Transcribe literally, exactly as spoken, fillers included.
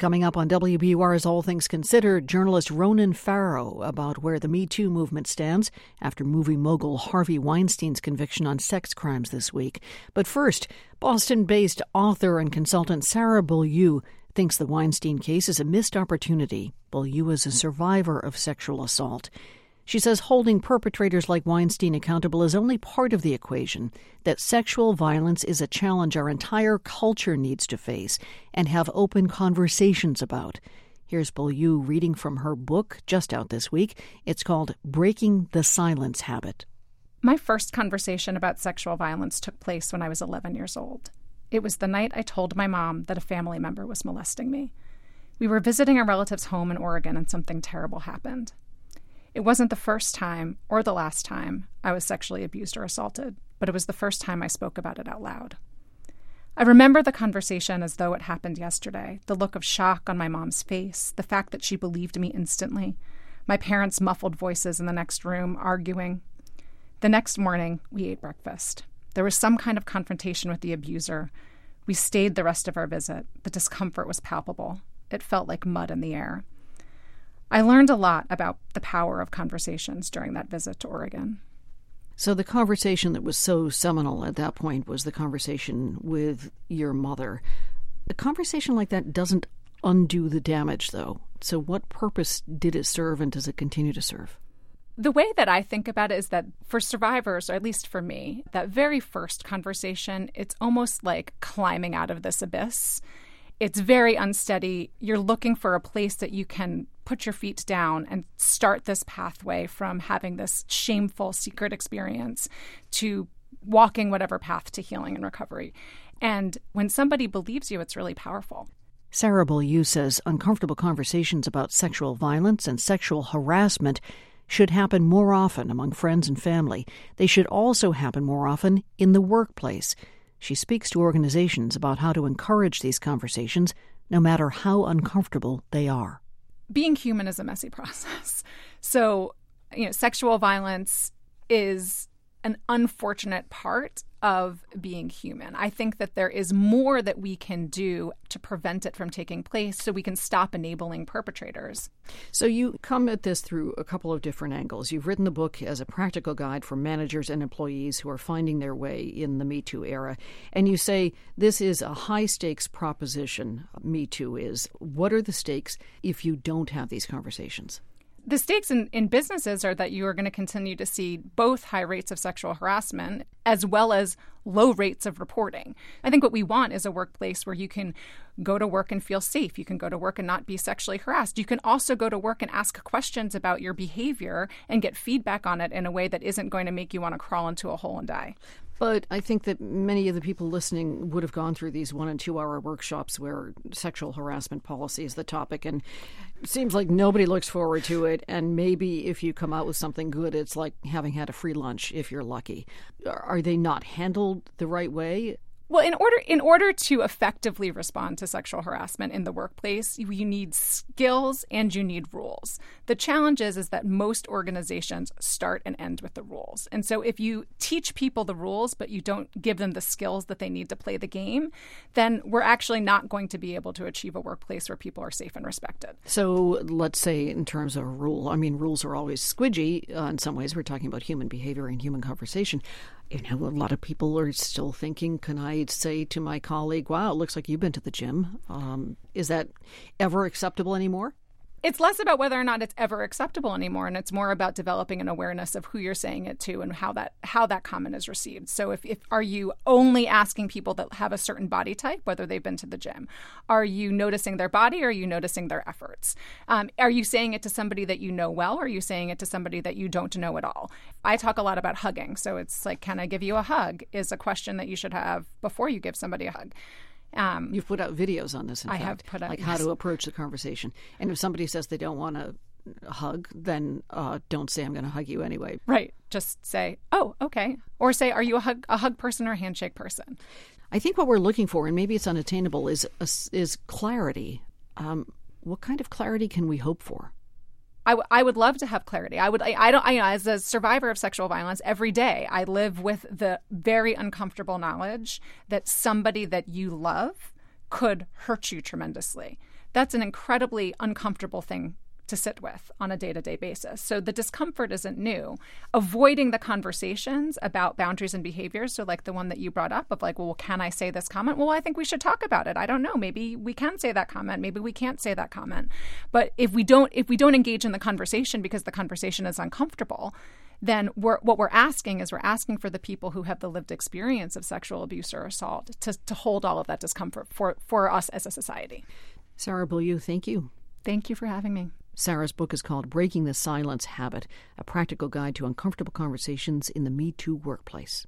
Coming up on W B U R's All Things Considered, journalist Ronan Farrow about where the Me Too movement stands after movie mogul Harvey Weinstein's conviction on sex crimes this week. But first, Boston-based author and consultant Sarah Beaulieu thinks the Weinstein case is a missed opportunity. Beaulieu is a survivor of sexual assault. She says holding perpetrators like Weinstein accountable is only part of the equation, that sexual violence is a challenge our entire culture needs to face and have open conversations about. Here's Beaulieu reading from her book, just out this week. It's called Breaking the Silence Habit. My first conversation about sexual violence took place when I was eleven years old. It was the night I told my mom that a family member was molesting me. We were visiting a relative's home in Oregon and something terrible happened. It wasn't the first time or the last time I was sexually abused or assaulted, but it was the first time I spoke about it out loud. I remember the conversation as though it happened yesterday, the look of shock on my mom's face, the fact that she believed me instantly, my parents' muffled voices in the next room arguing. The next morning, we ate breakfast. There was some kind of confrontation with the abuser. We stayed the rest of our visit. The discomfort was palpable. It felt like mud in the air. I learned a lot about the power of conversations during that visit to Oregon. So the conversation that was so seminal at that point was the conversation with your mother. A conversation like that doesn't undo the damage, though. So what purpose did it serve, and does it continue to serve? The way that I think about it is that for survivors, or at least for me, that very first conversation, it's almost like climbing out of this abyss. It's very unsteady. You're looking for a place that you can put your feet down and start this pathway from having this shameful secret experience to walking whatever path to healing and recovery. And when somebody believes you, it's really powerful. Sarah Beaulieu says uncomfortable conversations about sexual violence and sexual harassment should happen more often among friends and family. They should also happen more often in the workplace. She speaks to organizations about how to encourage these conversations, no matter how uncomfortable they are. Being human is a messy process. So, you know, sexual violence is an unfortunate part of being human. I think that there is more that we can do to prevent it from taking place so we can stop enabling perpetrators. So you come at this through a couple of different angles. You've written the book as a practical guide for managers and employees who are finding their way in the Me Too era. And you say this is a high-stakes proposition, Me Too is. What are the stakes if you don't have these conversations? The stakes in, in businesses are that you are going to continue to see both high rates of sexual harassment as well as low rates of reporting. I think what we want is a workplace where you can go to work and feel safe. You can go to work and not be sexually harassed. You can also go to work and ask questions about your behavior and get feedback on it in a way that isn't going to make you want to crawl into a hole and die. But I think that many of the people listening would have gone through these one- and two-hour workshops where sexual harassment policy is the topic, and it seems like nobody looks forward to it, and maybe if you come out with something good, it's like having had a free lunch if you're lucky. Are they not handled the right way? Well, in order in order to effectively respond to sexual harassment in the workplace, you, you need skills and you need rules. The challenge is, is that most organizations start and end with the rules. And so if you teach people the rules, but you don't give them the skills that they need to play the game, then we're actually not going to be able to achieve a workplace where people are safe and respected. So let's say in terms of a rule, I mean, rules are always squidgy uh, in some ways. We're talking about human behavior and human conversation. You know, a lot of people are still thinking, can I say to my colleague, wow, it looks like you've been to the gym. Um, is that ever acceptable anymore? It's less about whether or not it's ever acceptable anymore, and it's more about developing an awareness of who you're saying it to and how that how that comment is received. So if, if are you only asking people that have a certain body type, whether they've been to the gym? Are you noticing their body, or are you noticing their efforts? Um, are you saying it to somebody that you know well, or are you saying it to somebody that you don't know at all? I talk a lot about hugging. So it's like, can I give you a hug, is a question that you should have before you give somebody a hug. Um, You've put out videos on this, in I fact, have put out, like yes. how to approach the conversation. And if somebody says they don't want to hug, then uh, don't say I'm going to hug you anyway. Right. Just say, oh, okay. Or say, are you a hug a hug person or a handshake person? I think what we're looking for, and maybe it's unattainable, is is clarity. Um, what kind of clarity can we hope for? I, w- I would love to have clarity. I would. I, I don't. I, you know, as a survivor of sexual violence, every day I live with the very uncomfortable knowledge that somebody that you love could hurt you tremendously. that's an incredibly uncomfortable thing to sit with on a day-to-day basis. So the discomfort isn't new. Avoiding the conversations about boundaries and behaviors, so like the one that you brought up of like, well, can I say this comment? Well, I think we should talk about it. I don't know. Maybe we can say that comment. Maybe we can't say that comment. But if we don't, if we don't engage in the conversation because the conversation is uncomfortable, then we're, what we're asking is we're asking for the people who have the lived experience of sexual abuse or assault to, to hold all of that discomfort for, for us as a society. Sarah Beaulieu, thank you. Thank you for having me. Sarah's book is called Breaking the Silence Habit, a practical guide to uncomfortable conversations in the Me Too workplace.